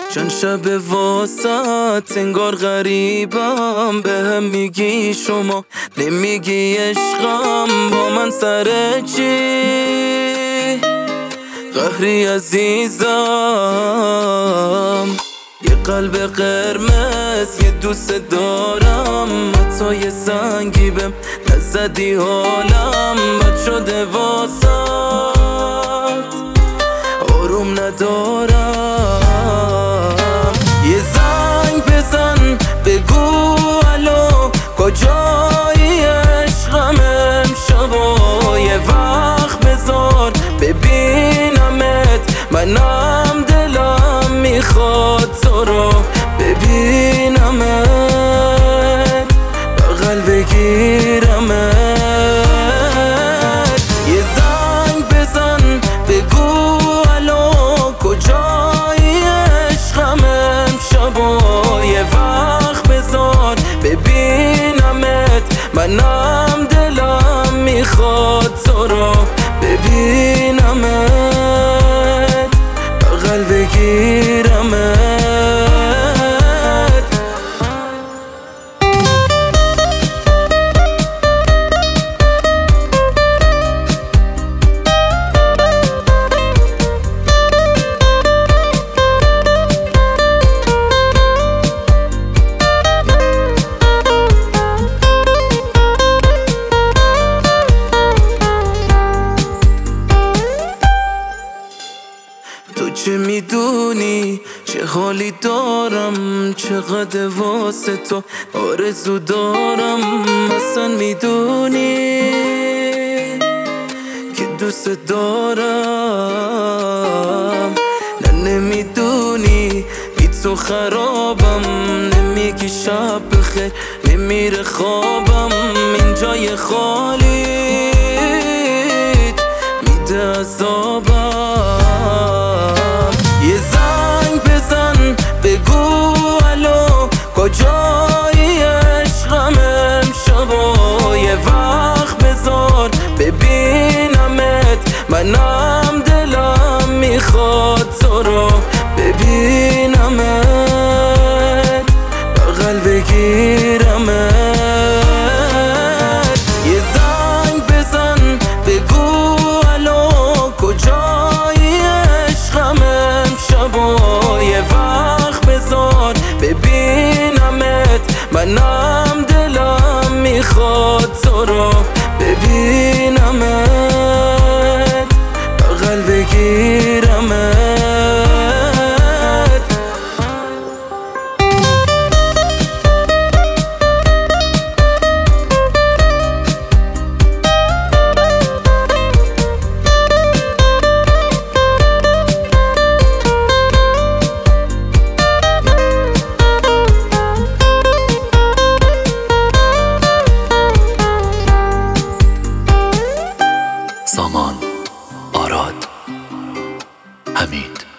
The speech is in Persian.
چند شب واسط انگار غریبم، به هم میگی شما نمیگی عشقم، با من سر چی قهری عزیزم؟ یه قلب قرمز یه دوست دارم، حتی یه زنگی بهم نزدی حالم بد شده واسط، آروم ندارم. یه زنگ بزن بگو الو کجایی عشقم امشبا، یه وقت بذار ببینمت، منم دلم میخواد تو رو ببینمت، بغل بگیرمت. یه زنگ بزن بگو الو کجایی عشقم امشبا، یه وقت بذار ببینمت، منم دلم میخواد تو رو ببینمت، بغل بگیرمت. تو چه میدونی چه حالی دارم، چقدر واسه تو آرزو دارم، اصلا میدونی که دوست دارم، نه نمیدونی بی تو خرابم، نمیگی شب بخیر نمیره خوابم، این جای خالیت میده عذابم. یه زنگ بزن بگو الو کجایی عشقم امشبا، یه وقت بذار ببینمت، منم دلم میخواد تو رو ببینمت، بغل بگیرمت. یه زنگ بزن بگو الو کجایی عشقم امشبا، یه وقت بذار ببینمت، منم دلم میخواد تو رو ببینمت، بغل بگیرمت. سامان، آراد، حمید.